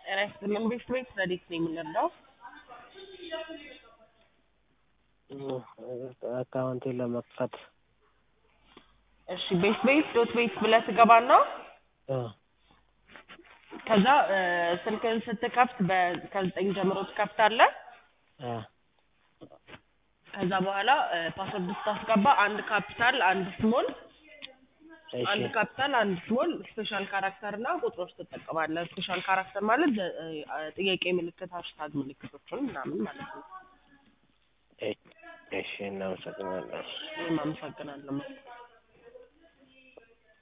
ምን ቤት ቤት ረዲት ነው የምንረዳው? አካውንቴን ለመክፈት እሺ ቤት ብለህ ትገባና ከዛ ስልክህን ስትከፍት ከ9 ጀምሮ ትከፍታለህ። ከዛ በኋላ ፓስወርድ ስታስገባ አንድ ካፒታል አንድ ስሞል አንድ ካፒታል አንድ ስሞል ስፔሻል ካራክተር እና ቁጥሮች ትጠቀማለህ። ስፔሻል ካራክተር ማለት ጥያቄ ምልክት ሃሽታግ ምልክቶችን ምናምን ማለት ነው። እሺ እናመሰግናለን። እኔም አመሰግናለሁ።